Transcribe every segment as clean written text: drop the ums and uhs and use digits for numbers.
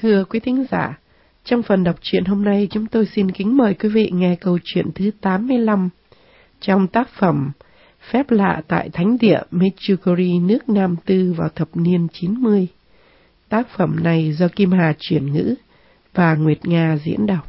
Thưa quý thính giả, trong phần đọc truyện hôm nay chúng tôi xin kính mời quý vị nghe câu chuyện thứ 85 trong tác phẩm Phép lạ tại Thánh địa Medjugorje nước Nam Tư vào thập niên 90. Tác phẩm này do Kim Hà chuyển ngữ và Nguyệt Nga diễn đọc.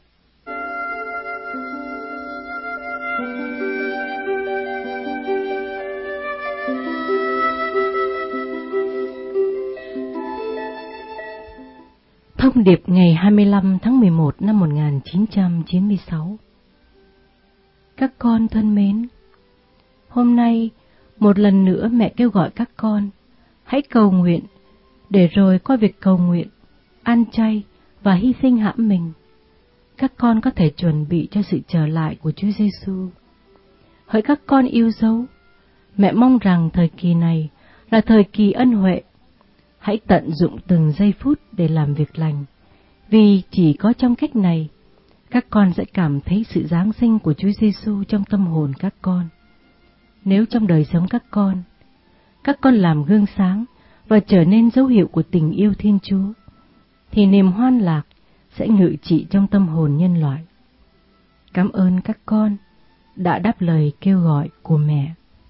Thông điệp ngày 25 tháng 11 năm 1996. Các con thân mến, hôm nay một lần nữa mẹ kêu gọi các con hãy cầu nguyện, để rồi qua việc cầu nguyện, ăn chay và hy sinh hãm mình, các con có thể chuẩn bị cho sự trở lại của Chúa Giêsu. Hỡi các con yêu dấu, mẹ mong rằng thời kỳ này là thời kỳ ân huệ. Hãy tận dụng từng giây phút để làm việc lành, vì chỉ có trong cách này, các con sẽ cảm thấy sự giáng sinh của Chúa Giêsu trong tâm hồn các con. Nếu trong đời sống các con làm gương sáng và trở nên dấu hiệu của tình yêu Thiên Chúa, thì niềm hoan lạc sẽ ngự trị trong tâm hồn nhân loại. Cảm ơn các con đã đáp lời kêu gọi của mẹ.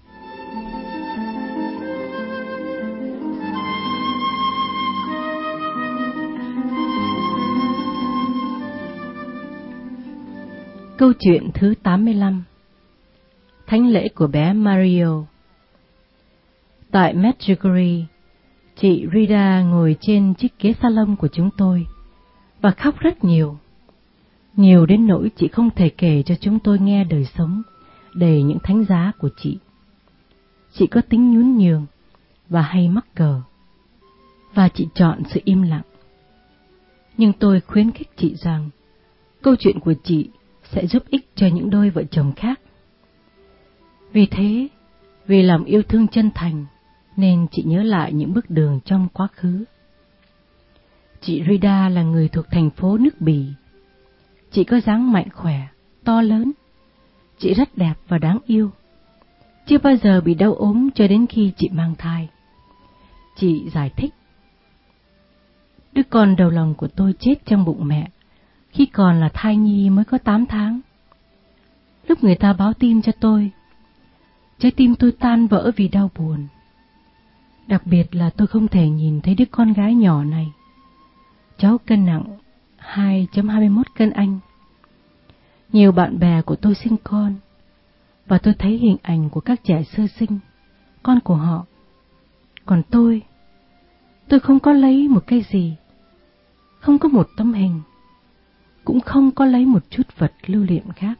Câu chuyện thứ 85. Thánh lễ của bé Mario. Tại Medjugorje, chị Rida ngồi trên chiếc ghế salon của chúng tôi và khóc rất nhiều. Nhiều đến nỗi chị không thể kể cho chúng tôi nghe đời sống đầy những thánh giá của chị. Chị có tính nhún nhường và hay mắc cờ, và chị chọn sự im lặng. Nhưng tôi khuyến khích chị rằng câu chuyện của chị sẽ giúp ích cho những đôi vợ chồng khác. Vì thế, vì lòng yêu thương chân thành, nên chị nhớ lại những bước đường trong quá khứ. Chị Rida là người thuộc thành phố nước Bỉ. Chị có dáng mạnh khỏe, to lớn. Chị rất đẹp và đáng yêu. Chưa bao giờ bị đau ốm cho đến khi chị mang thai. Chị giải thích: đứa con đầu lòng của tôi chết trong bụng mẹ khi còn là thai nhi mới có 8 tháng. Lúc người ta báo tin cho tôi, trái tim tôi tan vỡ vì đau buồn. Đặc biệt là tôi không thể nhìn thấy đứa con gái nhỏ này. Cháu cân nặng 2,21 cân Anh. Nhiều bạn bè của tôi sinh con, và tôi thấy hình ảnh của các trẻ sơ sinh, con của họ. Còn tôi không có lấy một cái gì, không có một tấm hình, cũng không có lấy một chút vật lưu niệm khác.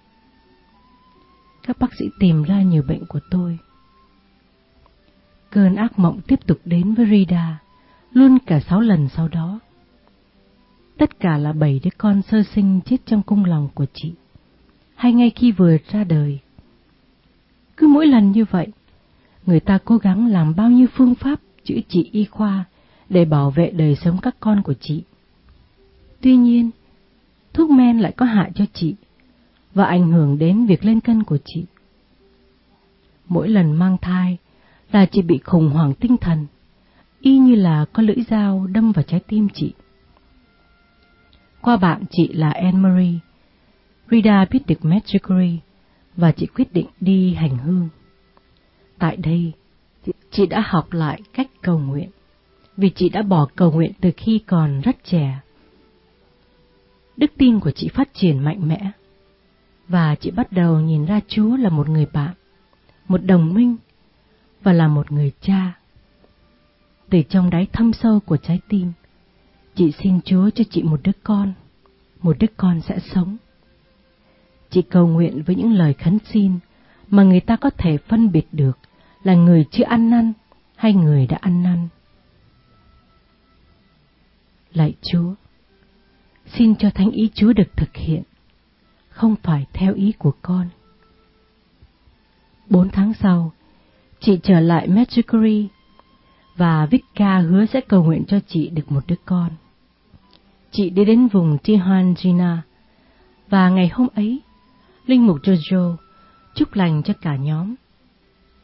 Các bác sĩ tìm ra nhiều bệnh của tôi. Cơn ác mộng tiếp tục đến với Rida, luôn cả 6 lần sau đó. Tất cả là 7 đứa con sơ sinh chết trong cung lòng của chị, hay ngay khi vừa ra đời. Cứ mỗi lần như vậy, người ta cố gắng làm bao nhiêu phương pháp chữa trị y khoa để bảo vệ đời sống các con của chị. Tuy nhiên, thuốc men lại có hại cho chị và ảnh hưởng đến việc lên cân của chị. Mỗi lần mang thai là chị bị khủng hoảng tinh thần, y như là có lưỡi dao đâm vào trái tim chị. Qua bạn chị là Anne-Marie, Rida biết được Medjugorje và chị quyết định đi hành hương. Tại đây, chị đã học lại cách cầu nguyện, vì chị đã bỏ cầu nguyện từ khi còn rất trẻ. Đức tin của chị phát triển mạnh mẽ, và chị bắt đầu nhìn ra Chúa là một người bạn, một đồng minh, và là một người cha. Từ trong đáy thâm sâu của trái tim, chị xin Chúa cho chị một đứa con sẽ sống. Chị cầu nguyện với những lời khấn xin mà người ta có thể phân biệt được là người chưa ăn năn hay người đã ăn năn. Lạy Chúa, xin cho thánh ý Chúa được thực hiện, không phải theo ý của con. 4 tháng sau, chị trở lại Medjugorje, và Vika hứa sẽ cầu nguyện cho chị được một đứa con. Chị đi đến vùng Tijuana, và ngày hôm ấy, Linh mục Jojo chúc lành cho cả nhóm.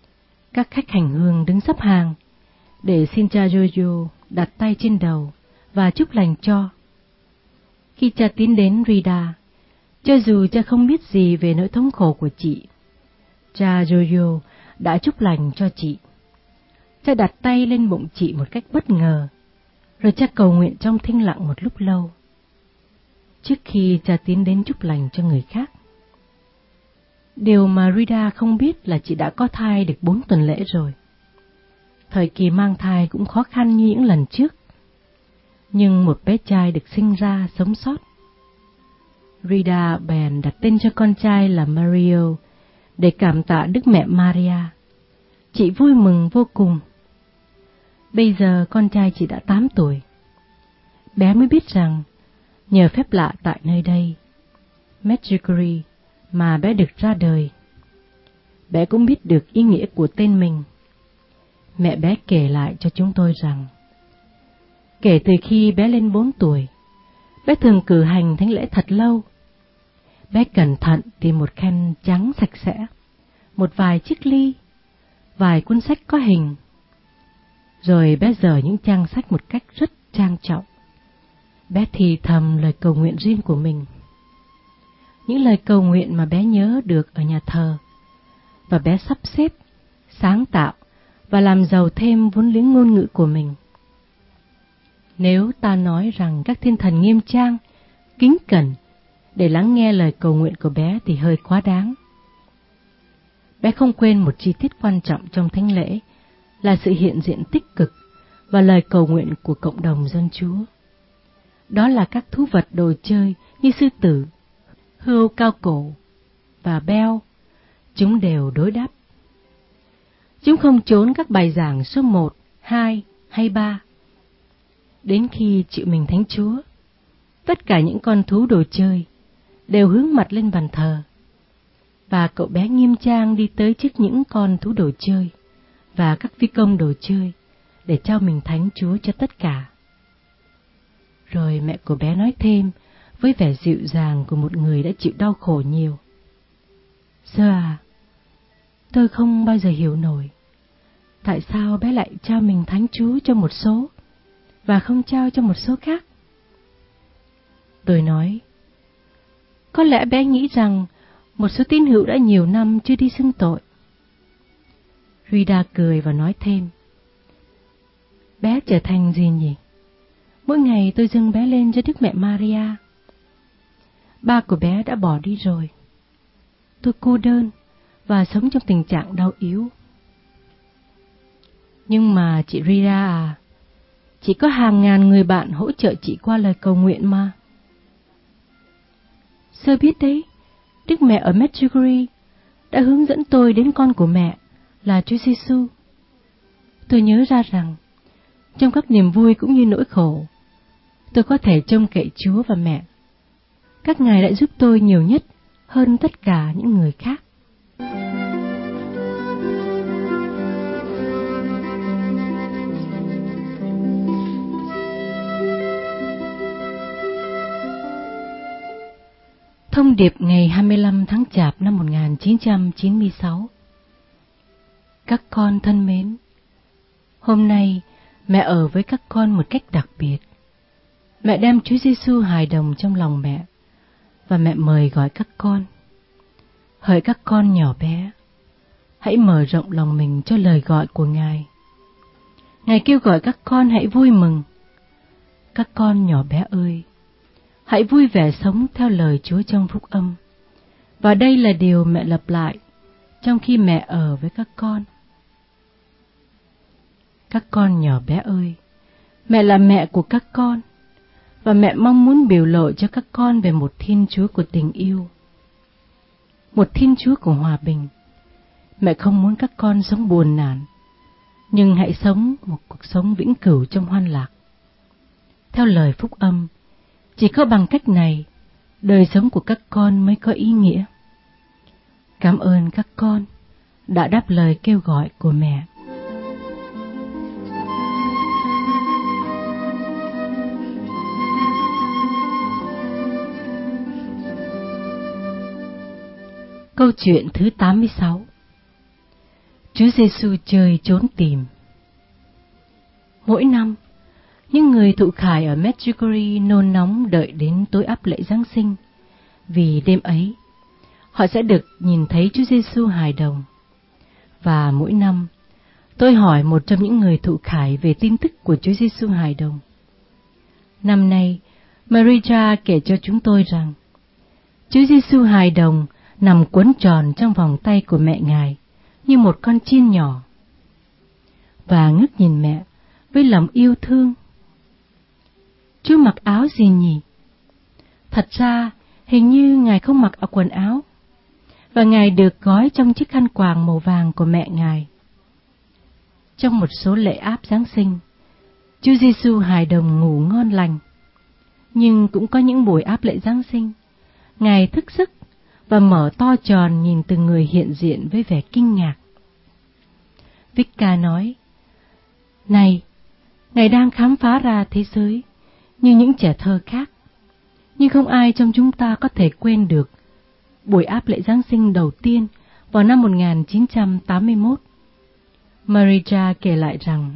Các khách hành hương đứng xếp hàng để xin cha Jojo đặt tay trên đầu và chúc lành cho. Khi cha tiến đến Rida, cho dù cha không biết gì về nỗi thống khổ của chị, cha Jojo đã chúc lành cho chị. Cha đặt tay lên bụng chị một cách bất ngờ, rồi cha cầu nguyện trong thinh lặng một lúc lâu, trước khi cha tiến đến chúc lành cho người khác. Điều mà Rida không biết là chị đã có thai được 4 tuần lễ rồi. Thời kỳ mang thai cũng khó khăn như những lần trước, nhưng một bé trai được sinh ra sống sót. Rida bèn đặt tên cho con trai là Mario để cảm tạ Đức Mẹ Maria. Chị vui mừng vô cùng. Bây giờ con trai chị đã 8 tuổi. Bé mới biết rằng nhờ phép lạ tại nơi đây, Medjugorje, mà bé được ra đời. Bé cũng biết được ý nghĩa của tên mình. Mẹ bé kể lại cho chúng tôi rằng, kể từ khi bé lên 4 tuổi, bé thường cử hành thánh lễ thật lâu. Bé cẩn thận tìm một khăn trắng sạch sẽ, một vài chiếc ly, vài cuốn sách có hình. Rồi bé dở những trang sách một cách rất trang trọng. Bé thì thầm lời cầu nguyện riêng của mình. Những lời cầu nguyện mà bé nhớ được ở nhà thờ, và bé sắp xếp, sáng tạo và làm giàu thêm vốn liếng ngôn ngữ của mình. Nếu ta nói rằng các thiên thần nghiêm trang, kính cẩn để lắng nghe lời cầu nguyện của bé thì hơi quá đáng. Bé không quên một chi tiết quan trọng trong thánh lễ là sự hiện diện tích cực và lời cầu nguyện của cộng đồng dân Chúa. Đó là các thú vật đồ chơi như sư tử, hươu cao cổ và beo. Chúng đều đối đáp. Chúng không trốn các bài giảng số 1, 2 hay 3. Đến khi chịu mình Thánh Chúa, tất cả những con thú đồ chơi đều hướng mặt lên bàn thờ, và cậu bé nghiêm trang đi tới trước những con thú đồ chơi và các phi công đồ chơi để trao mình Thánh Chúa cho tất cả. Rồi mẹ của bé nói thêm với vẻ dịu dàng của một người đã chịu đau khổ nhiều. Sơ à, tôi không bao giờ hiểu nổi tại sao bé lại trao mình Thánh Chúa cho một số và không trao cho một số khác. Tôi nói, có lẽ bé nghĩ rằng một số tín hữu đã nhiều năm chưa đi xưng tội. Rida cười và nói thêm, bé trở thành gì nhỉ? Mỗi ngày tôi dâng bé lên cho Đức Mẹ Maria. Ba của bé đã bỏ đi rồi. Tôi cô đơn và sống trong tình trạng đau yếu. Nhưng mà chị Rida à, chị có hàng ngàn người bạn hỗ trợ chị qua lời cầu nguyện mà. Sơ biết đấy, Đức Mẹ ở Medjugorje đã hướng dẫn tôi đến con của mẹ là Chúa Giêsu. Tôi nhớ ra rằng trong các niềm vui cũng như nỗi khổ, tôi có thể trông cậy Chúa và mẹ. Các ngài đã giúp tôi nhiều nhất hơn tất cả những người khác. Thông điệp ngày 25 tháng Chạp năm 1996. Các con thân mến, hôm nay mẹ ở với các con một cách đặc biệt. Mẹ đem Chúa Giêsu hài đồng trong lòng mẹ, và mẹ mời gọi các con. Hỡi các con nhỏ bé, hãy mở rộng lòng mình cho lời gọi của Ngài. Ngài kêu gọi các con hãy vui mừng. Các con nhỏ bé ơi, hãy vui vẻ sống theo lời Chúa trong phúc âm. Và đây là điều mẹ lặp lại trong khi mẹ ở với các con. Các con nhỏ bé ơi, mẹ là mẹ của các con, và mẹ mong muốn biểu lộ cho các con về một Thiên Chúa của tình yêu, một Thiên Chúa của hòa bình. Mẹ không muốn các con sống buồn nản, nhưng hãy sống một cuộc sống vĩnh cửu trong hoan lạc. Theo lời phúc âm, chỉ có bằng cách này, đời sống của các con mới có ý nghĩa. Cảm ơn các con đã đáp lời kêu gọi của mẹ. Câu chuyện thứ 86. Chúa Giêsu chơi trốn tìm. Mỗi năm, Những người thụ khải ở Medjugorje nôn nóng đợi đến tối ắp lễ Giáng sinh, vì đêm ấy họ sẽ được nhìn thấy Chúa Giêsu hài đồng. Và mỗi năm, tôi hỏi một trong những người thụ khải về tin tức của Chúa Giêsu hài đồng. Năm nay, Maria kể cho chúng tôi rằng Chúa Giêsu hài đồng nằm quấn tròn trong vòng tay của mẹ Ngài như một con chiên nhỏ, và ngước nhìn mẹ với lòng yêu thương. Chúa mặc áo gì nhỉ? Thật ra, hình như Ngài không mặc quần áo, và Ngài được gói trong chiếc khăn quàng màu vàng của mẹ Ngài. Trong một số lễ áp Giáng sinh, Chúa Giêsu hài đồng ngủ ngon lành, nhưng cũng có những buổi áp lễ Giáng sinh, Ngài thức giấc và mở to tròn nhìn từng người hiện diện với vẻ kinh ngạc. Vicka nói, này, Ngài đang khám phá ra thế giới như những trẻ thơ khác, nhưng không ai trong chúng ta có thể quên được buổi áp lễ Giáng sinh đầu tiên vào năm 1981. Maria kể lại rằng,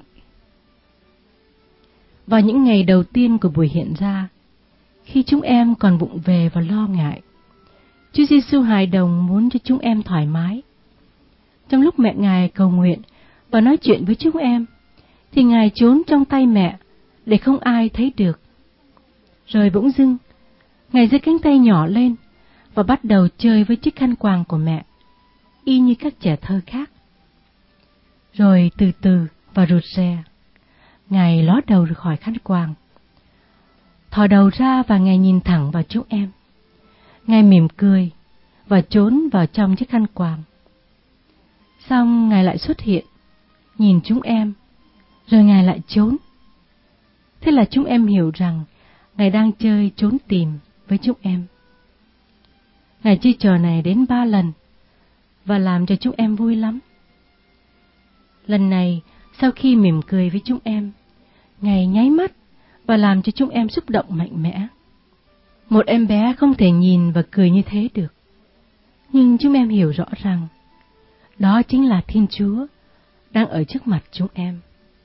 vào những ngày đầu tiên của buổi hiện ra, khi chúng em còn vụng về và lo ngại, Chúa Giêsu hài đồng muốn cho chúng em thoải mái. Trong lúc mẹ Ngài cầu nguyện và nói chuyện với chúng em, thì Ngài trốn trong tay mẹ để không ai thấy được. Rồi bỗng dưng, Ngài giơ cánh tay nhỏ lên và bắt đầu chơi với chiếc khăn quàng của mẹ, y như các trẻ thơ khác. Rồi từ từ và rụt rè, Ngài ló đầu ra khỏi khăn quàng, thò đầu ra và Ngài nhìn thẳng vào chúng em. Ngài mỉm cười và trốn vào trong chiếc khăn quàng. Xong Ngài lại xuất hiện, nhìn chúng em, rồi Ngài lại trốn. Thế là chúng em hiểu rằng Ngài đang chơi trốn tìm với chúng em. Ngài chơi trò này đến 3 lần và làm cho chúng em vui lắm. Lần này, sau khi mỉm cười với chúng em, Ngài nháy mắt và làm cho chúng em xúc động mạnh mẽ. Một em bé không thể nhìn và cười như thế được, nhưng chúng em hiểu rõ rằng đó chính là Thiên Chúa đang ở trước mặt chúng em.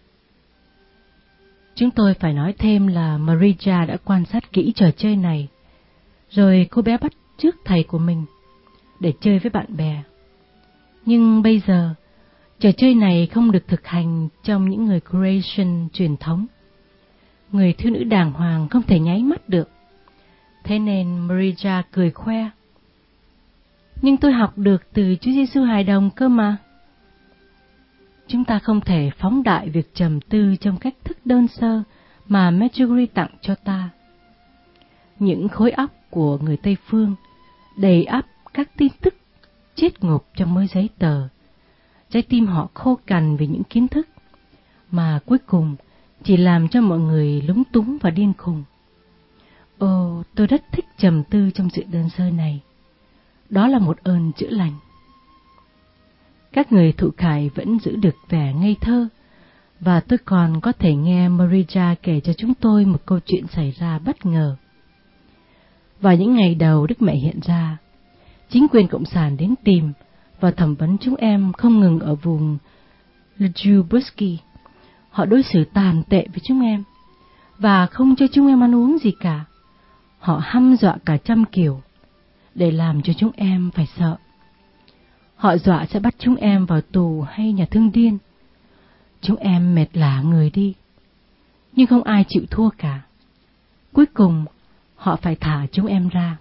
Chúng tôi phải nói thêm là Maria đã quan sát kỹ trò chơi này, rồi cô bé bắt chước thầy của mình để chơi với bạn bè. Nhưng bây giờ, trò chơi này không được thực hành trong những người Croatian truyền thống. Người thiếu nữ đàng hoàng không thể nháy mắt được. Thế nên Maria cười khoe, nhưng tôi học được từ Chúa Giêsu hài đồng cơ mà. Chúng ta không thể phóng đại việc trầm tư trong cách thức đơn sơ mà Medjugorje tặng cho ta. Những khối óc của người Tây Phương đầy ắp các tin tức chết ngộp trong mớ giấy tờ. Trái tim họ khô cằn vì những kiến thức mà cuối cùng chỉ làm cho mọi người lúng túng và điên khùng. Ồ, tôi rất thích trầm tư trong sự đơn sơ này. Đó là một ơn chữa lành. Các người thụ khải vẫn giữ được vẻ ngây thơ, và tôi còn có thể nghe Maria kể cho chúng tôi một câu chuyện xảy ra bất ngờ. Vào những ngày đầu Đức Mẹ hiện ra, chính quyền Cộng sản đến tìm và thẩm vấn chúng em không ngừng ở vùng Ljubuski. Họ đối xử tàn tệ với chúng em, và không cho chúng em ăn uống gì cả. Họ hăm dọa cả trăm kiểu, để làm cho chúng em phải sợ. Họ dọa sẽ bắt chúng em vào tù hay nhà thương điên. Chúng em mệt lả người đi, nhưng không ai chịu thua cả. Cuối cùng, họ phải thả chúng em ra.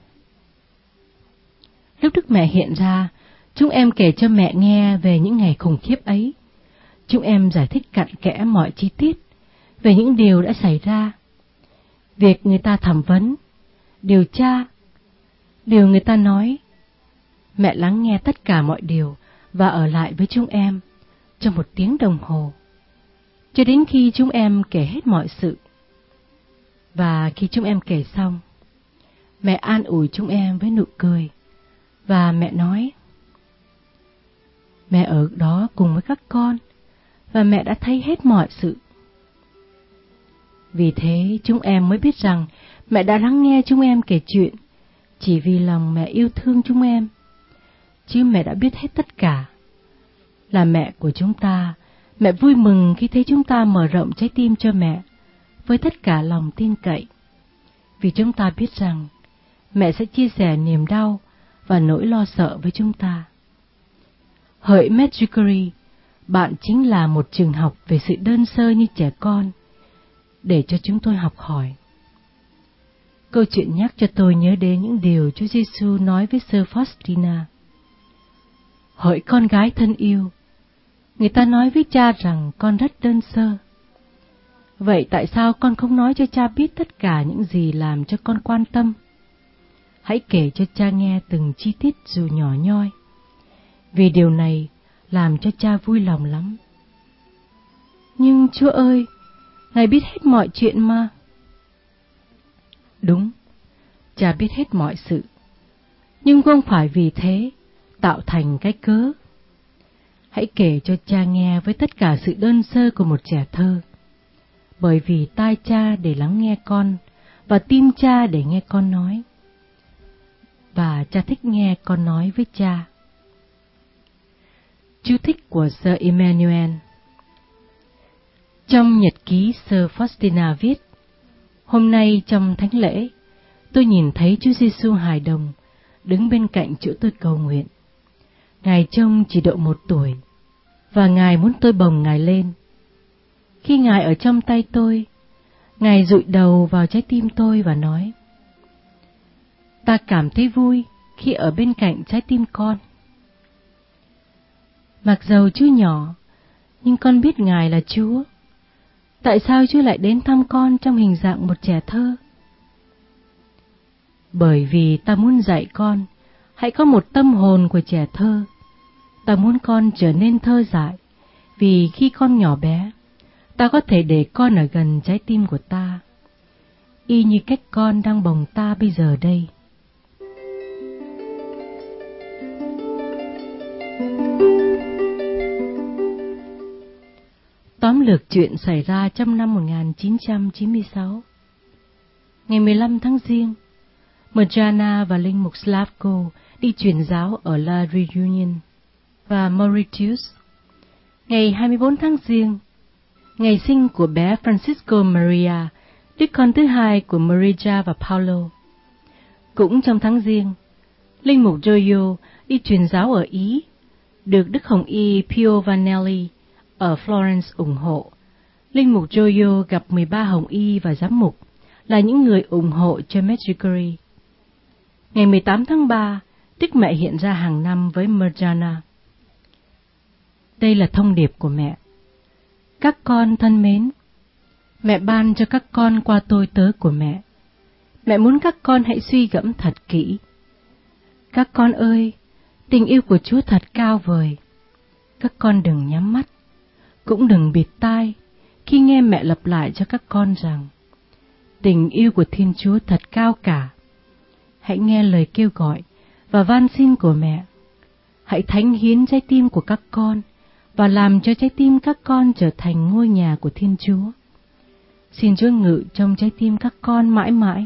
Lúc Đức Mẹ hiện ra, chúng em kể cho mẹ nghe về những ngày khủng khiếp ấy. Chúng em giải thích cặn kẽ mọi chi tiết về những điều đã xảy ra. Việc người ta thẩm vấn, điều tra, điều người ta nói. Mẹ lắng nghe tất cả mọi điều và ở lại với chúng em trong 1 tiếng đồng hồ, cho đến khi chúng em kể hết mọi sự. Và khi chúng em kể xong, mẹ an ủi chúng em với nụ cười, và mẹ nói, mẹ ở đó cùng với các con, và mẹ đã thấy hết mọi sự. Vì thế chúng em mới biết rằng mẹ đã lắng nghe chúng em kể chuyện chỉ vì lòng mẹ yêu thương chúng em, chứ mẹ đã biết hết tất cả. Là mẹ của chúng ta, mẹ vui mừng khi thấy chúng ta mở rộng trái tim cho mẹ với tất cả lòng tin cậy, vì chúng ta biết rằng mẹ sẽ chia sẻ niềm đau và nỗi lo sợ với chúng ta. Hỡi Medjugorje, bạn chính là một trường học về sự đơn sơ như trẻ con, để cho chúng tôi học hỏi. Câu chuyện nhắc cho tôi nhớ đến những điều Chúa Giêsu nói với Sơ Faustina. Hỡi con gái thân yêu, người ta nói với cha rằng con rất đơn sơ. Vậy tại sao con không nói cho cha biết tất cả những gì làm cho con quan tâm? Hãy kể cho cha nghe từng chi tiết dù nhỏ nhoi, vì điều này làm cho cha vui lòng lắm. Nhưng Chúa ơi, Ngài biết hết mọi chuyện mà. Đúng, cha biết hết mọi sự, nhưng không phải vì thế tạo thành cái cớ. Hãy kể cho cha nghe với tất cả sự đơn sơ của một trẻ thơ, bởi vì tai cha để lắng nghe con và tim cha để nghe con nói. Và cha thích nghe con nói với cha. Chú thích của Sir Emmanuel. Trong nhật ký Sir Faustina viết, hôm nay trong thánh lễ, tôi nhìn thấy Chúa Giêsu hài đồng đứng bên cạnh chỗ tôi cầu nguyện. Ngài trông chỉ độ 1 tuổi, và Ngài muốn tôi bồng Ngài lên. Khi Ngài ở trong tay tôi, Ngài dụi đầu vào trái tim tôi và nói, ta cảm thấy vui khi ở bên cạnh trái tim con. Mặc dầu Chúa nhỏ, nhưng con biết Ngài là Chúa. Tại sao Chúa lại đến thăm con trong hình dạng một trẻ thơ? Bởi vì ta muốn dạy con, hãy có một tâm hồn của trẻ thơ. Ta muốn con trở nên thơ dại, vì khi con nhỏ bé, ta có thể để con ở gần trái tim của ta, y như cách con đang bồng ta bây giờ đây. Tóm lược chuyện xảy ra trong năm 1996. Ngày 15 tháng Giêng, Mirjana và linh mục Slavko đi truyền giáo ở La Reunion và Mauritius. Ngày 24 tháng Giêng, ngày sinh của bé Francisco Maria, đứa con thứ hai của Marija và Paulo. Cũng trong tháng Giêng, linh mục Joyo đi truyền giáo ở Ý, được Đức Hồng Y Pio Vanelli ở Florence ủng hộ. Linh mục Joyo gặp 13 Hồng Y và giám mục, là những người ủng hộ cho Medjugorje. Ngày 18 tháng 3, Đức Mẹ hiện ra hàng năm với Mirjana. Đây là thông điệp của mẹ. Các con thân mến, mẹ ban cho các con qua tôi tớ của mẹ. Mẹ muốn các con hãy suy gẫm thật kỹ. Các con ơi, tình yêu của Chúa thật cao vời. Các con đừng nhắm mắt, cũng đừng bịt tai khi nghe mẹ lặp lại cho các con rằng tình yêu của Thiên Chúa thật cao cả. Hãy nghe lời kêu gọi và van xin của mẹ. Hãy thánh hiến trái tim của các con và làm cho trái tim các con trở thành ngôi nhà của Thiên Chúa. Xin Chúa ngự trong trái tim các con mãi mãi.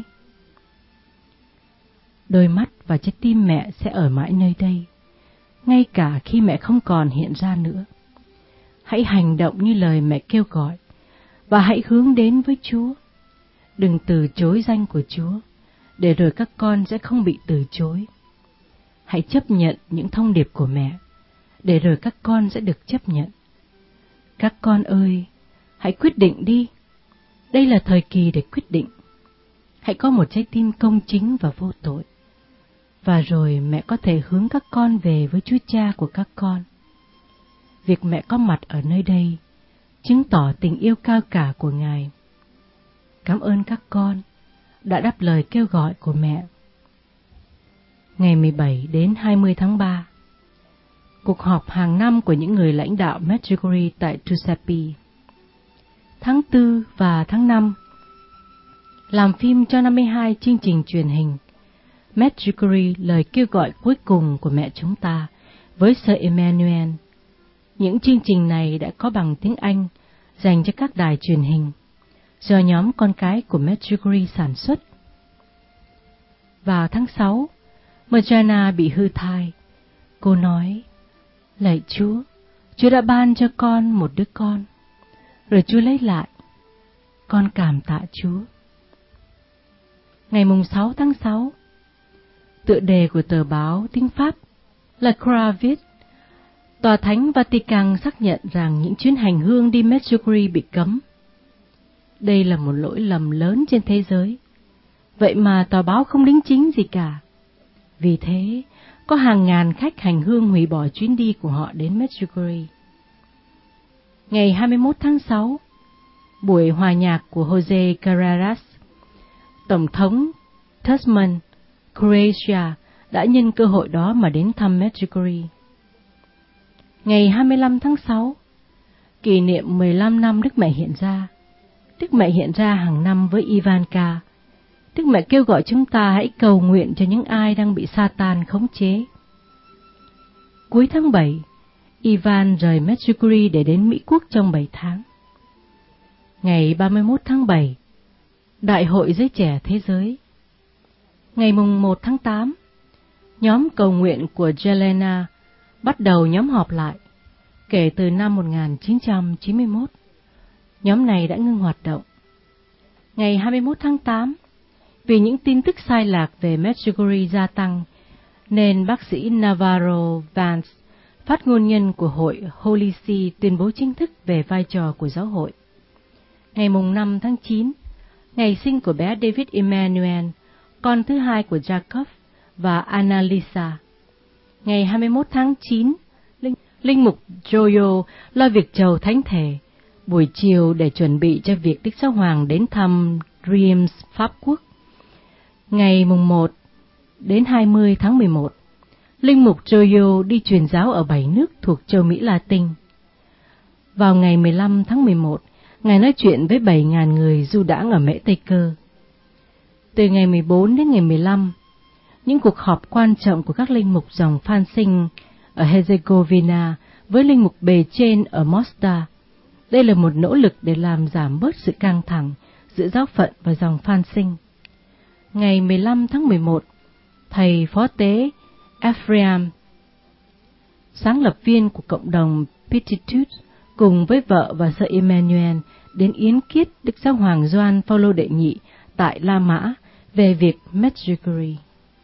Đôi mắt và trái tim mẹ sẽ ở mãi nơi đây, ngay cả khi mẹ không còn hiện ra nữa. Hãy hành động như lời mẹ kêu gọi, và hãy hướng đến với Chúa. Đừng từ chối danh của Chúa, để rồi các con sẽ không bị từ chối. Hãy chấp nhận những thông điệp của mẹ, để rồi các con sẽ được chấp nhận. Các con ơi, hãy quyết định đi. Đây là thời kỳ để quyết định. Hãy có một trái tim công chính và vô tội. Và rồi mẹ có thể hướng các con về với Chúa Cha của các con. Việc mẹ có mặt ở nơi đây chứng tỏ tình yêu cao cả của Ngài. Cảm ơn các con đã đáp lời kêu gọi của mẹ. Ngày 17 đến 20 tháng 3, cuộc họp hàng năm của những người lãnh đạo Medjugorje tại Giuseppe. Tháng 4 và tháng 5, làm phim cho 52 chương trình truyền hình. Medjugorje, lời kêu gọi cuối cùng của mẹ chúng ta, với Sir Emmanuel. Những chương trình này đã có bằng tiếng Anh dành cho các đài truyền hình, do nhóm con cái của Medjugorje sản xuất. Vào tháng 6, Mirjana bị hư thai. Cô nói, lạy Chúa, Chúa đã ban cho con một đứa con. Rồi Chúa lấy lại. con cảm tạ Chúa. Ngày 6 tháng 6, tựa đề của tờ báo tiếng Pháp La Croix viết: Tòa Thánh Vatican xác nhận rằng những chuyến hành hương đi Medjugorje bị cấm. Đây là một lỗi lầm lớn trên thế giới. Vậy mà tòa báo không đính chính gì cả. Vì thế, có hàng ngàn khách hành hương hủy bỏ chuyến đi của họ đến Medjugorje. Ngày 21 tháng 6, buổi hòa nhạc của Jose Carreras, Tổng thống Tasman, Croatia đã nhân cơ hội đó mà đến thăm Medjugorje. Ngày 25 tháng 6, kỷ niệm 15 năm Đức Mẹ hiện ra. Đức Mẹ hiện ra hàng năm với Ivanka. Đức Mẹ kêu gọi chúng ta hãy cầu nguyện cho những ai đang bị Satan khống chế. Cuối tháng 7, Ivan rời Medjugorje để đến Mỹ Quốc trong 7 tháng. Ngày 31 tháng 7, Đại hội Giới Trẻ Thế Giới. Ngày 1 tháng 8, nhóm cầu nguyện của Jelena bắt đầu nhóm họp lại. Kể từ năm 1991, nhóm này đã ngưng hoạt động. Ngày 21 tháng 8, vì những tin tức sai lạc về Medjugorje gia tăng, nên bác sĩ Navarro Vance, phát ngôn nhân của hội Holy See, tuyên bố chính thức về vai trò của giáo hội. Ngày 5 tháng 9, ngày sinh của bé David Emmanuel, con thứ hai của Jacob và Annalisa. Ngày 21 tháng 9, Linh mục Joyo lo việc chầu thánh thể, buổi chiều để chuẩn bị cho việc Đức Giáo Hoàng đến thăm Reims, Pháp Quốc. Ngày 1 đến 20 tháng 11, Linh mục Joyo đi truyền giáo ở 7 nước thuộc châu Mỹ Latin. Vào ngày 15 tháng 11, Ngài nói chuyện với 7.000 người du đãng ở Mễ Tây Cơ. Từ ngày 14 đến ngày 15, những cuộc họp quan trọng của các linh mục dòng Phan Sinh ở Herzegovina với linh mục bề trên ở Mostar. Đây là một nỗ lực để làm giảm bớt sự căng thẳng giữa giáo phận và dòng Phan Sinh. Ngày 15 tháng 11, thầy phó tế Ephraim, sáng lập viên của cộng đồng Beatitude, cùng với vợ và sơ Emmanuel đến yến kiết Đức Giáo Hoàng Gioan Phaolô đệ nhị tại La Mã về việc Medjugorje.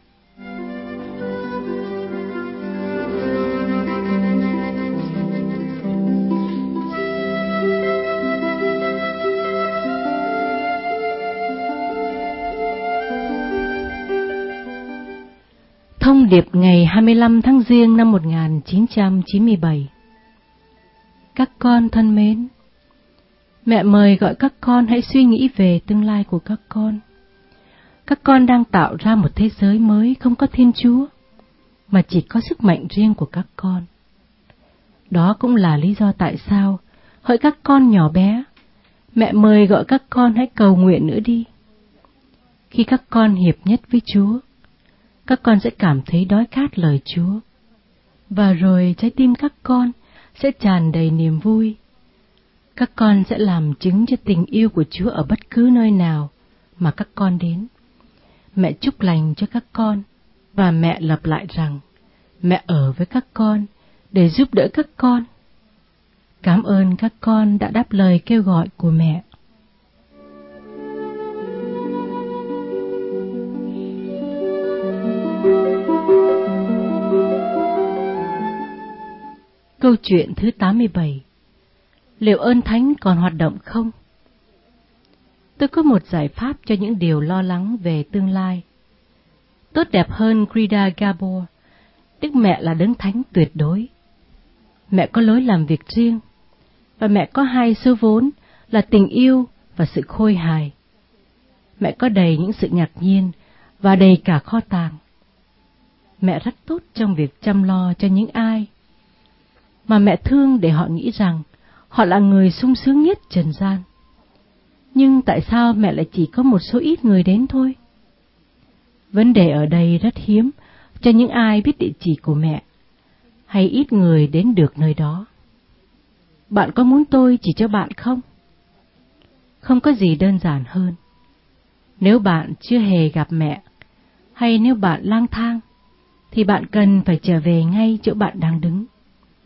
Thông điệp ngày 25 tháng Giêng năm 1997. Các con thân mến, mẹ mời gọi các con hãy suy nghĩ về tương lai của các con. Các con đang tạo ra một thế giới mới không có Thiên Chúa, mà chỉ có sức mạnh riêng của các con. Đó cũng là lý do tại sao, hỡi các con nhỏ bé, mẹ mời gọi các con hãy cầu nguyện nữa đi. Khi các con hiệp nhất với Chúa, các con sẽ cảm thấy đói khát lời Chúa, và rồi trái tim các con sẽ tràn đầy niềm vui. Các con sẽ làm chứng cho tình yêu của Chúa ở bất cứ nơi nào mà các con đến. Mẹ chúc lành cho các con, và mẹ lặp lại rằng mẹ ở với các con để giúp đỡ các con. Cảm ơn các con đã đáp lời kêu gọi của mẹ. Câu chuyện thứ 87. Liệu ơn thánh còn hoạt động không? Tôi có một giải pháp cho những điều lo lắng về tương lai. Tốt đẹp hơn Grida Gabor, Đức Mẹ là đấng thánh tuyệt đối. Mẹ có lối làm việc riêng, và mẹ có hai số vốn là tình yêu và sự khôi hài. Mẹ có đầy những sự ngạc nhiên và đầy cả kho tàng. Mẹ rất tốt trong việc chăm lo cho những ai mà mẹ thương, để họ nghĩ rằng họ là người sung sướng nhất trần gian. Nhưng tại sao mẹ lại chỉ có một số ít người đến thôi? Vấn đề ở đây rất hiếm cho những ai biết địa chỉ của mẹ, hay ít người đến được nơi đó. Bạn có muốn tôi chỉ cho bạn không? Không có gì đơn giản hơn. Nếu bạn chưa hề gặp mẹ, hay nếu bạn lang thang, thì bạn cần phải trở về ngay chỗ bạn đang đứng.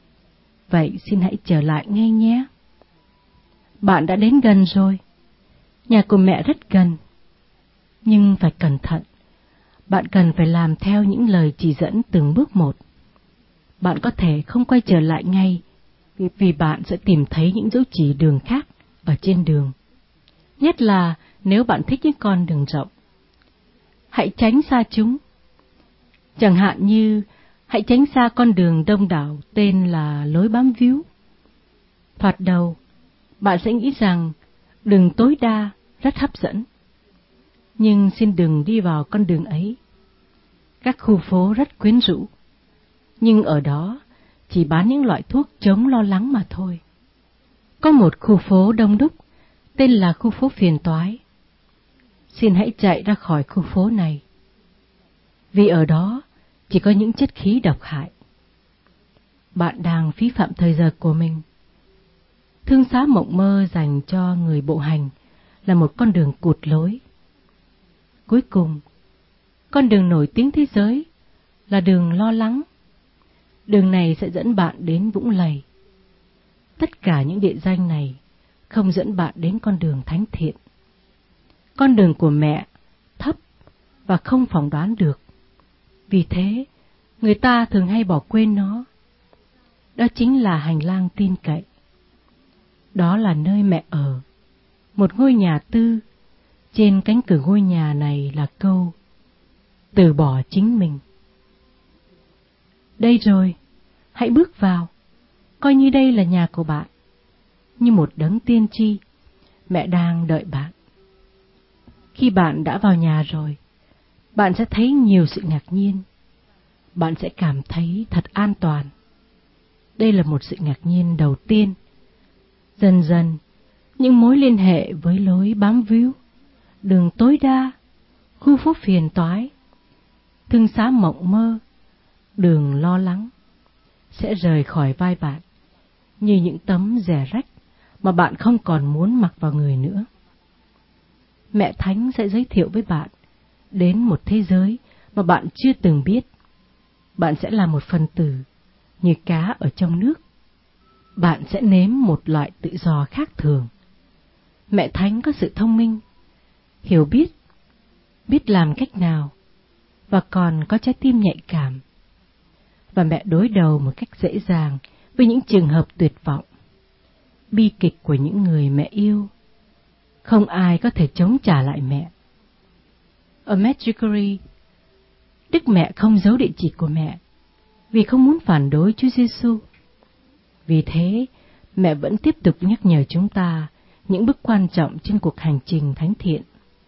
Vậy xin hãy trở lại ngay nhé. Bạn đã đến gần rồi. Nhà của mẹ rất gần, nhưng phải cẩn thận. Bạn cần phải làm theo những lời chỉ dẫn từng bước một. Bạn có thể không quay trở lại ngay, vì bạn sẽ tìm thấy những dấu chỉ đường khác ở trên đường. Nhất là nếu bạn thích những con đường rộng. Hãy tránh xa chúng. Chẳng hạn như, hãy tránh xa con đường đông đảo tên là lối bám víu. Thoạt đầu, bạn sẽ nghĩ rằng đường tối đa rất hấp dẫn. Nhưng xin đừng đi vào con đường ấy. Các khu phố rất quyến rũ, nhưng ở đó chỉ bán những loại thuốc chống lo lắng mà thôi. Có một khu phố đông đúc, tên là khu phố phiền toái. Xin hãy chạy ra khỏi khu phố này, vì ở đó chỉ có những chất khí độc hại. Bạn đang phí phạm thời giờ của mình. Thương xá mộng mơ dành cho người bộ hành là một con đường cụt lối. Cuối cùng, con đường nổi tiếng thế giới là đường lo lắng. Đường này sẽ dẫn bạn đến Vũng Lầy. Tất cả những địa danh này không dẫn bạn đến con đường thánh thiện. Con đường của mẹ thấp và không phỏng đoán được. Vì thế, người ta thường hay bỏ quên nó. Đó chính là hành lang tin cậy. Đó là nơi mẹ ở, một ngôi nhà tư. Trên cánh cửa ngôi nhà này là câu: từ bỏ chính mình. Đây rồi, hãy bước vào, coi như đây là nhà của bạn. Như một đấng tiên tri, mẹ đang đợi bạn. Khi bạn đã vào nhà rồi, bạn sẽ thấy nhiều sự ngạc nhiên. Bạn sẽ cảm thấy thật an toàn. Đây là một sự ngạc nhiên đầu tiên. Dần dần, những mối liên hệ với lối bám víu, đường tối đa, khu phố phiền toái, thương xá mộng mơ, đường lo lắng sẽ rời khỏi vai bạn như những tấm rẻ rách mà bạn không còn muốn mặc vào người nữa. Mẹ Thánh sẽ giới thiệu với bạn đến một thế giới mà bạn chưa từng biết. Bạn sẽ là một phần tử như cá ở trong nước. Bạn sẽ nếm một loại tự do khác thường. Mẹ Thánh có sự thông minh, hiểu biết làm cách nào, và còn có trái tim nhạy cảm. Và mẹ đối đầu một cách dễ dàng với những trường hợp tuyệt vọng, bi kịch của những người mẹ yêu. Không ai có thể chống trả lại mẹ. Ở Medjugorje, Đức Mẹ không giấu địa chỉ của mẹ vì không muốn phản đối Chúa Giêsu. Vì thế, mẹ vẫn tiếp tục nhắc nhở chúng ta những bước quan trọng trên cuộc hành trình thánh thiện.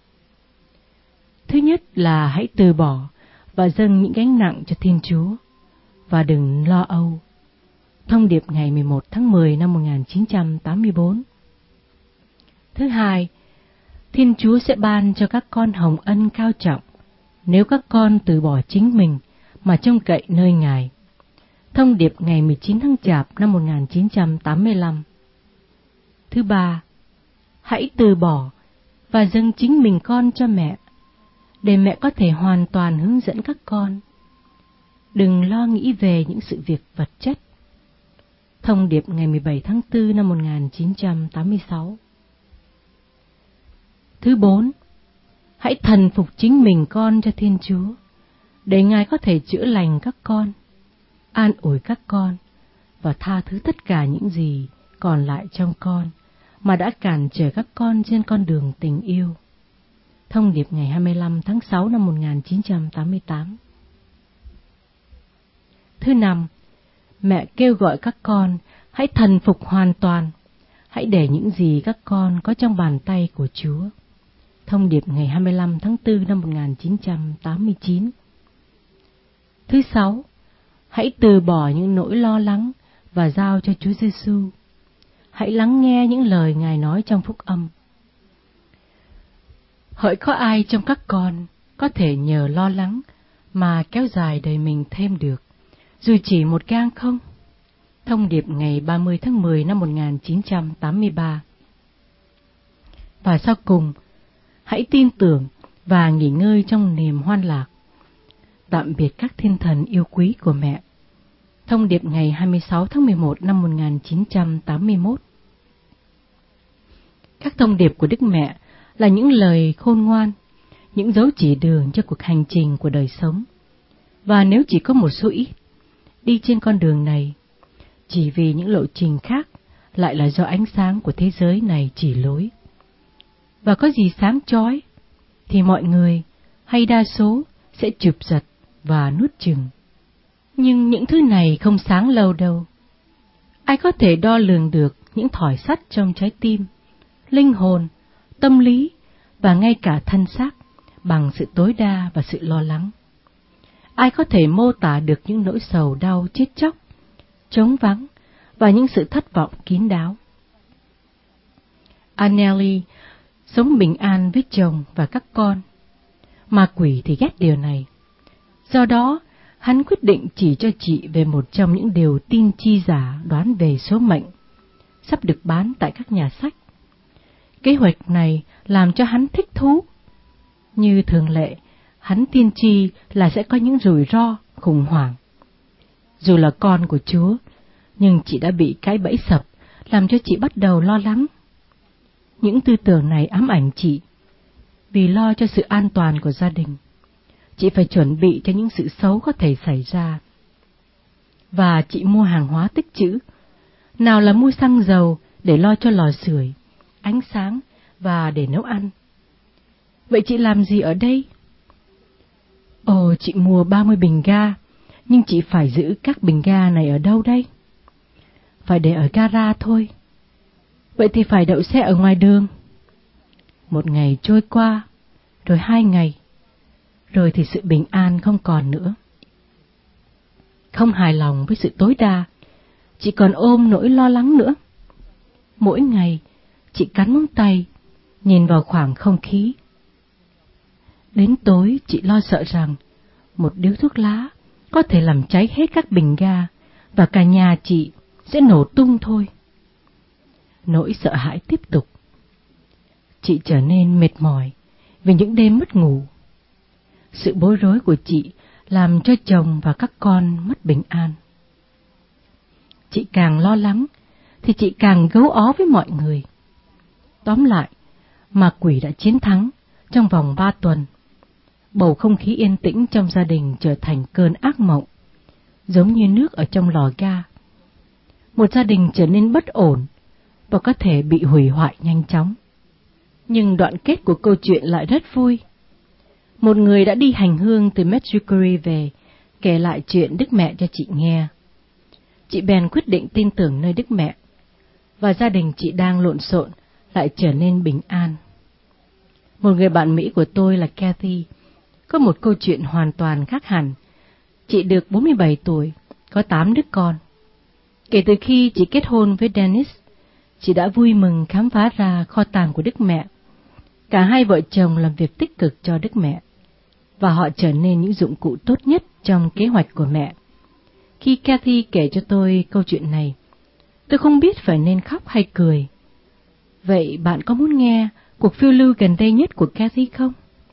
Thứ nhất là hãy từ bỏ và dâng những gánh nặng cho Thiên Chúa, và đừng lo âu. Thông điệp ngày 11 tháng 10 năm 1984. Thứ hai, Thiên Chúa sẽ ban cho các con hồng ân cao trọng nếu các con từ bỏ chính mình mà trông cậy nơi Ngài. Thông điệp ngày 19 tháng Chạp năm 1985. Thứ ba, hãy từ bỏ và dâng chính mình con cho mẹ, để mẹ có thể hoàn toàn hướng dẫn các con. Đừng lo nghĩ về những sự việc vật chất. Thông điệp ngày 17 tháng 4 năm 1986. Thứ bốn, hãy thần phục chính mình con cho Thiên Chúa, để Ngài có thể chữa lành các con, an ủi các con, và tha thứ tất cả những gì còn lại trong con mà đã cản trở các con trên con đường tình yêu. Thông điệp ngày 25 tháng 6 năm 1988. Thứ năm, mẹ kêu gọi các con hãy thần phục hoàn toàn, hãy để những gì các con có trong bàn tay của Chúa. Thông điệp ngày 25 tháng 4 năm 1989. Thứ sáu, hãy từ bỏ những nỗi lo lắng và giao cho Chúa Giêsu. Hãy lắng nghe những lời Ngài nói trong Phúc Âm. Hỡi có ai trong các con có thể nhờ lo lắng mà kéo dài đời mình thêm được, dù chỉ một gang không? Thông điệp ngày 30 tháng 10 năm 1983. Và sau cùng, hãy tin tưởng và nghỉ ngơi trong niềm hoan lạc. Tạm biệt các thiên thần yêu quý của mẹ. Thông điệp ngày 26 tháng 11 năm 1981. Các thông điệp của Đức Mẹ là những lời khôn ngoan, những dấu chỉ đường cho cuộc hành trình của đời sống. Và nếu chỉ có một số ít đi trên con đường này, chỉ vì những lộ trình khác lại là do ánh sáng của thế giới này chỉ lối. Và có gì sáng chói thì mọi người hay đa số sẽ chụp giật và nuốt chừng. Nhưng những thứ này không sáng lâu đâu. Ai có thể đo lường được những thỏi sắt trong trái tim, linh hồn, tâm lý và ngay cả thân xác bằng sự tối đa và sự lo lắng? Ai có thể mô tả được những nỗi sầu đau chết chóc, trống vắng và những sự thất vọng kín đáo? Anneli sống bình an với chồng và các con. Ma quỷ thì ghét điều này. Do đó, hắn quyết định chỉ cho chị về một trong những điều tin chi giả đoán về số mệnh, sắp được bán tại các nhà sách. Kế hoạch này làm cho hắn thích thú. Như thường lệ, hắn tiên tri là sẽ có những rủi ro, khủng hoảng. Dù là con của Chúa, nhưng chị đã bị cái bẫy sập, làm cho chị bắt đầu lo lắng. Những tư tưởng này ám ảnh chị. Vì lo cho sự an toàn của gia đình, chị phải chuẩn bị cho những sự xấu có thể xảy ra. Và chị mua hàng hóa tích trữ, nào là mua xăng dầu để lo cho lò sưởi, ánh sáng và để nấu ăn. Vậy chị làm gì ở đây? Ồ, chị mua 30 bình ga, nhưng chị phải giữ các bình ga này ở đâu đây? Phải để ở gara thôi. Vậy thì phải đậu xe ở ngoài đường. Một ngày trôi qua, rồi 2 ngày, rồi thì sự bình an không còn nữa. Không hài lòng với sự tối đa, chị còn ôm nỗi lo lắng nữa. Mỗi ngày, chị cắn móng tay, nhìn vào khoảng không khí. Đến tối, chị lo sợ rằng một điếu thuốc lá có thể làm cháy hết các bình ga và cả nhà chị sẽ nổ tung thôi. Nỗi sợ hãi tiếp tục. Chị trở nên mệt mỏi vì những đêm mất ngủ. Sự bối rối của chị làm cho chồng và các con mất bình an. Chị càng lo lắng thì chị càng gấu ó với mọi người. Tóm lại, ma quỷ đã chiến thắng trong vòng 3 tuần. Bầu không khí yên tĩnh trong gia đình trở thành cơn ác mộng, giống như nước ở trong lò ga. Một gia đình trở nên bất ổn và có thể bị hủy hoại nhanh chóng. Nhưng đoạn kết của câu chuyện lại rất vui. Một người đã đi hành hương từ Medjugorje về, kể lại chuyện Đức Mẹ cho chị nghe. Chị bèn quyết định tin tưởng nơi Đức Mẹ, và gia đình chị đang lộn xộn lại trở nên bình an. Một người bạn Mỹ của tôi là Kathy có một câu chuyện hoàn toàn khác hẳn. Chị được 47 tuổi, có 8 đứa con. Kể từ khi chị kết hôn với Dennis, chị đã vui mừng khám phá ra kho tàng của Đức Mẹ. Cả hai vợ chồng làm việc tích cực cho Đức Mẹ, và họ trở nên những dụng cụ tốt nhất trong kế hoạch của mẹ. Khi Kathy kể cho tôi câu chuyện này, tôi không biết phải nên khóc hay cười. Vậy bạn có muốn nghe cuộc phiêu lưu gần đây nhất của Kathy không?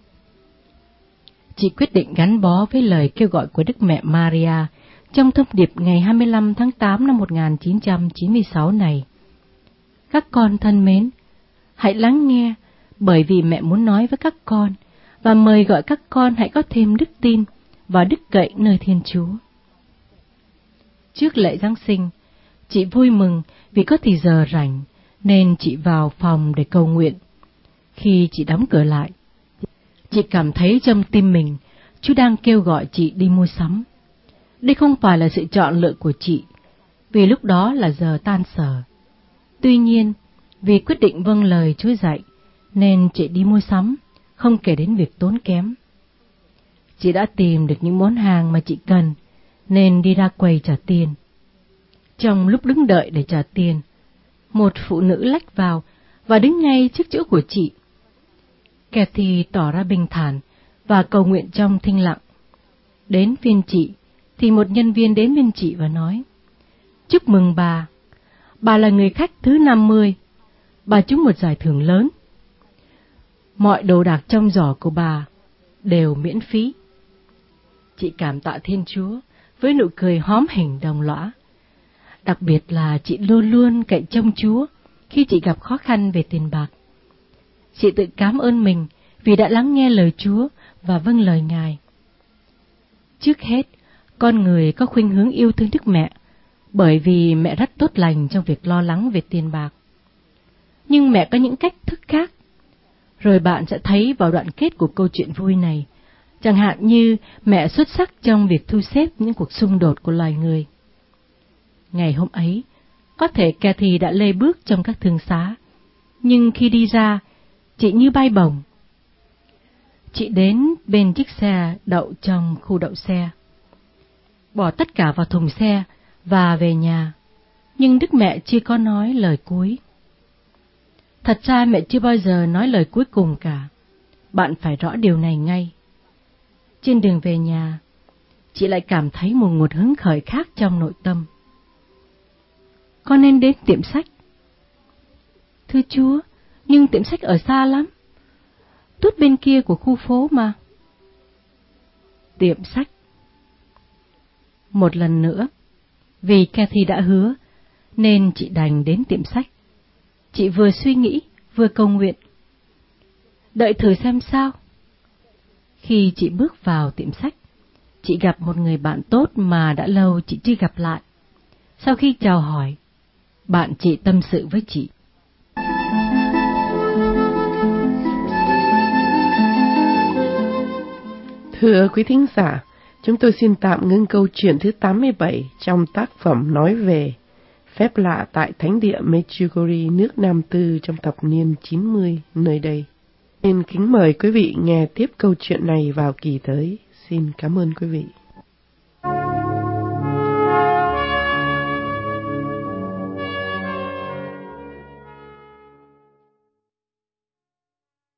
Chị quyết định gắn bó với lời kêu gọi của Đức Mẹ Maria trong thông điệp ngày 25 tháng 8 năm 1996 này. Các con thân mến, hãy lắng nghe, bởi vì mẹ muốn nói với các con, và mời gọi các con hãy có thêm đức tin và đức cậy nơi Thiên Chúa. Trước lễ Giáng sinh, chị vui mừng vì có thì giờ rảnh, nên chị vào phòng để cầu nguyện. Khi chị đóng cửa lại, chị cảm thấy trong tim mình, Chúa đang kêu gọi chị đi mua sắm. Đây không phải là sự chọn lựa của chị, vì lúc đó là giờ tan sở. Tuy nhiên, vì quyết định vâng lời Chúa dạy, nên chị đi mua sắm, không kể đến việc tốn kém. Chị đã tìm được những món hàng mà chị cần, nên đi ra quầy trả tiền. Trong lúc đứng đợi để trả tiền, một phụ nữ lách vào và đứng ngay trước chỗ của chị. Kathy tỏ ra bình thản và cầu nguyện trong thinh lặng. Đến phiên chị, thì một nhân viên đến bên chị và nói: "Chúc mừng bà là người khách thứ 50, bà trúng một giải thưởng lớn. Mọi đồ đạc trong giỏ của bà đều miễn phí." Chị cảm tạ Thiên Chúa với nụ cười hóm hỉnh đồng lõa. Đặc biệt là chị luôn luôn cậy trông Chúa khi chị gặp khó khăn về tiền bạc. chị tự cảm ơn mình vì đã lắng nghe lời Chúa và vâng lời Ngài. Trước hết, con người có khuynh hướng yêu thương Đức Mẹ, bởi vì mẹ rất tốt lành trong việc lo lắng về tiền bạc. Nhưng mẹ có những cách thức khác. Rồi bạn sẽ thấy vào đoạn kết của câu chuyện vui này, chẳng hạn như mẹ xuất sắc trong việc thu xếp những cuộc xung đột của loài người. Ngày hôm ấy, có thể Cathy đã lê bước trong các thương xá, nhưng khi đi ra, chị như bay bổng. Chị đến bên chiếc xe đậu trong khu đậu xe, bỏ tất cả vào thùng xe và về nhà, nhưng Đức Mẹ chưa có nói lời cuối. Thật ra mẹ chưa bao giờ nói lời cuối cùng cả, bạn phải rõ điều này ngay. Trên đường về nhà, chị lại cảm thấy một nguồn hứng khởi khác trong nội tâm. Con nên đến tiệm sách. Thưa Chúa, nhưng tiệm sách ở xa lắm, tuốt bên kia của khu phố mà. Tiệm sách. Một lần nữa, vì Cathy đã hứa, nên chị đành đến tiệm sách. Chị vừa suy nghĩ, vừa cầu nguyện. Đợi thử xem sao. Khi chị bước vào tiệm sách, chị gặp một người bạn tốt mà đã lâu chị chưa gặp lại. Sau khi chào hỏi, bạn chị tâm sự với chị. Thưa quý thính giả, chúng tôi xin tạm ngưng câu chuyện thứ 87 trong tác phẩm nói về phép lạ tại Thánh địa Medjugorje, nước Nam Tư trong thập niên 90 nơi đây. Xin kính mời quý vị nghe tiếp câu chuyện này vào kỳ tới. Xin cảm ơn quý vị.